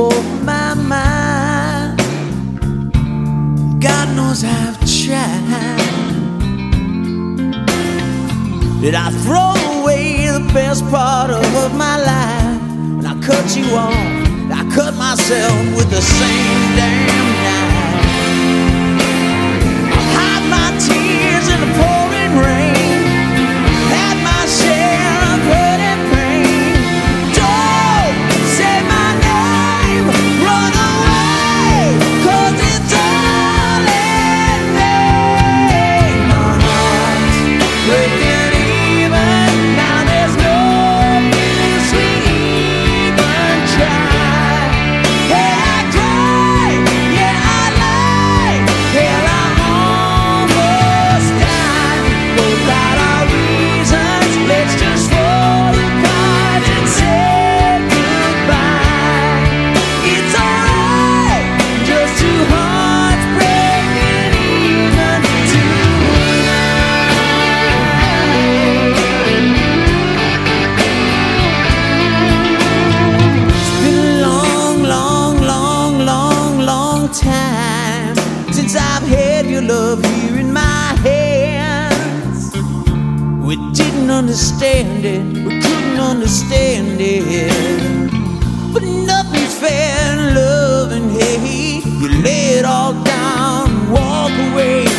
over my mind. God knows I've tried. Did I throw away the best part of my life? And I cut you off, I cut myself with the same damn knife. I hide my tears in the pouring rain, had my share of hurt and pain. Don't say my name, run away, 'cause it's all in vain. My heart's breaking even, now there's no use we even try. Hey, I cry, yeah, I lie, hell, I almost died. Both out our reasons, let's just throw the cards and say goodbye. It's alright, just two hearts breaking even tonight. It's been a long, long, long, long, long time since I've had your love here in my hands. We didn't understand it, we couldn't understand it. But nothing's fair in love, and hey, you lay it all down and walk away.